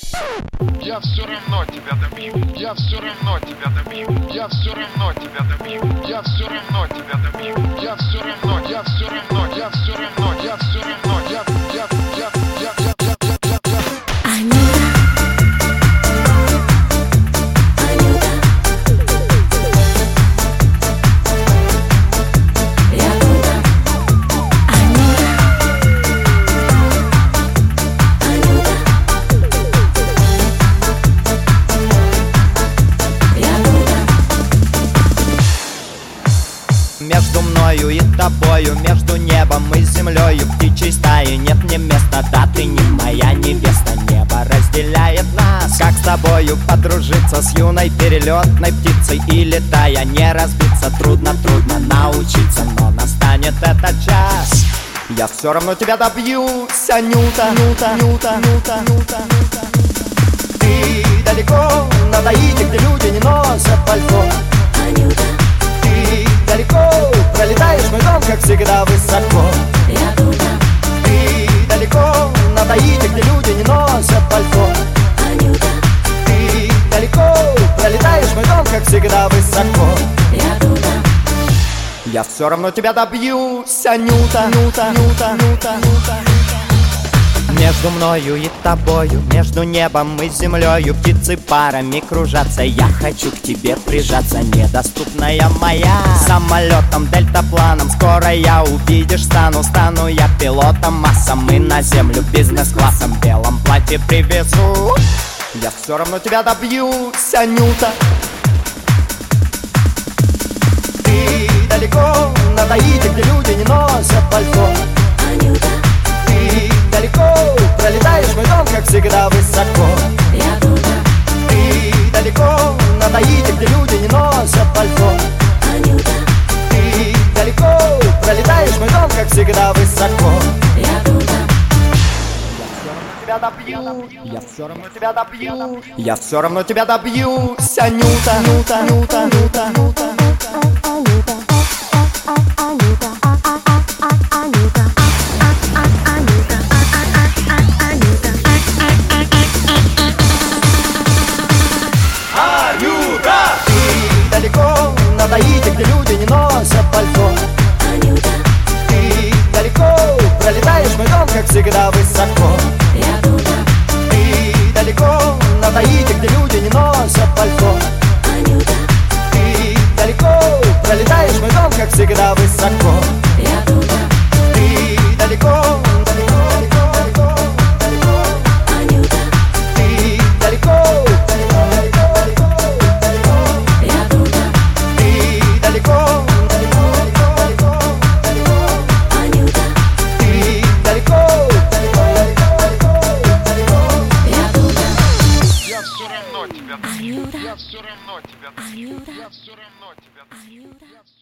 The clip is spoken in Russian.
Я все равно тебя добью, я все равно тебя добью, я все равно тебя добью, я все равно тебя добью, я все равно, я все равно, я все равно, я все равно, я. Между мною и тобою, между небом и землею, в птичьей стае нет мне места. Да ты не моя невеста, небо разделяет нас. Как с тобою подружиться, с юной перелетной птицей, и летая не разбиться? Трудно, трудно научиться, но настанет этот час. Я все равно тебя добьюсь, Анюта, Нюта, Нюта, Нюта, Нюта. Ты далеко на Таити, где люди не носят пальто. Анюта, далеко пролетаешь мой дом, как всегда, высоко. я туда. Ты далеко на Таити, где люди не носят пальто. Анюта, Ты далеко пролетаешь мой дом, как всегда, высоко. я туда. Я все равно тебя добьюсь, Анюта, Нюта, Нюта, Нюта, Нюта. Между мною и тобою, между небом и землею, птицы парами кружатся. Я хочу к тебе прижаться, недоступная моя. Самолетом, дельтапланом скоро я, увидишь, стану я пилотом. Масса, мы на землю бизнес-классом, в белом платье привезу. Я все равно тебя добьюсь, Анюта. Ты далеко на Таити, где люди не носят пальто. Анюта, Ты далеко пролетаешь мой дом, как всегда, высоко. я туда. Ты далеко на Таити, где люди не носят пальто. Анюта, Ты далеко пролетаешь мой дом, как всегда, высоко. я туда. Я все равно тебя добью, я все равно тебя добьюсь, Анюта, Нюта, Нюта, Нюта, Нюта. Далеко на Таити, где люди не носят пальто. Анюта, Ты далеко пролетаешь мой дом, как всегда, высоко. я туда. Ты далеко на Таити, где люди не носят пальто. Анюта, Ты далеко пролетаешь мой дом, как всегда, высоко. я туда. Ты далеко, далеко, далеко, далеко, далеко. Анюта, Ты далеко, далеко, далеко, далеко, далеко. я туда. Ты далеко, далеко, далеко, далеко, далеко. Анюта, Ты далеко, далеко, далеко, далеко, далеко. я туда. Я все равно тебя добью, Анюта, я все равно тебя добью, Анюта, я все равно тебя добью. Анюта.